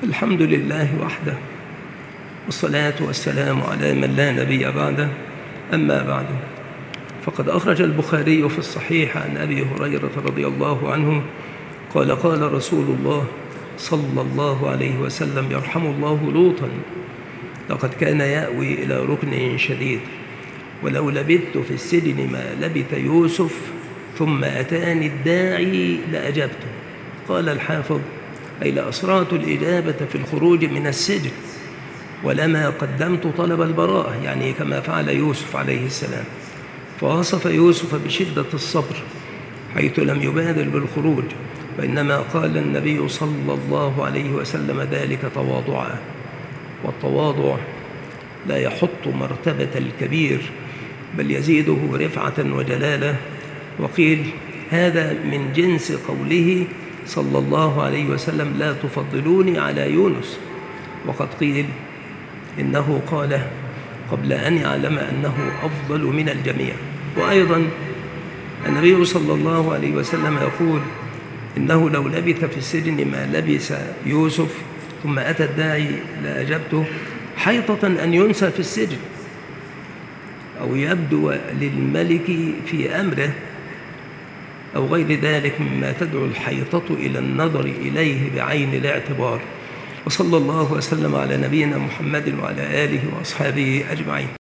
الحمد لله وحده، والصلاة والسلام على من لا نبي بعده. أما بعد، فقد أخرج البخاري في الصحيح عن أبي هريرة رضي الله عنه قال: قال رسول الله صلى الله عليه وسلم: يرحم الله لوطا، لقد كان يأوي إلى ركن شديد، ولو لبثت في السجن ما لبث يوسف، ثم أتاني الداعي لأجبته. قال الحافظ: أي لأسرعت الإجابة في الخروج من السجن، ولما قدمت طلب البراءة، يعني كما فعل يوسف عليه السلام. فوصف يوسف بشدة الصبر حيث لم يبادر بالخروج، وإنما قال النبي صلى الله عليه وسلم ذلك تواضعا، والتواضع لا يحط مرتبة الكبير بل يزيده رفعة وجلالة. وقيل هذا من جنس قوله صلى الله عليه وسلم: لا تفضلوني على يونس. وقد قيل إنه قال قبل أن يعلم أنه أفضل من الجميع. وأيضا النبي صلى الله عليه وسلم يقول إنه لو لبث في السجن ما لبث يوسف، ثم أتى الداعي لأجبته، حيطة أن ينسى في السجن أو يبدو للملك في أمره أو غير ذلك مما تدعو الحيطة إلى النظر إليه بعين الاعتبار. وصلى الله وسلم على نبينا محمد وعلى آله وأصحابه أجمعين.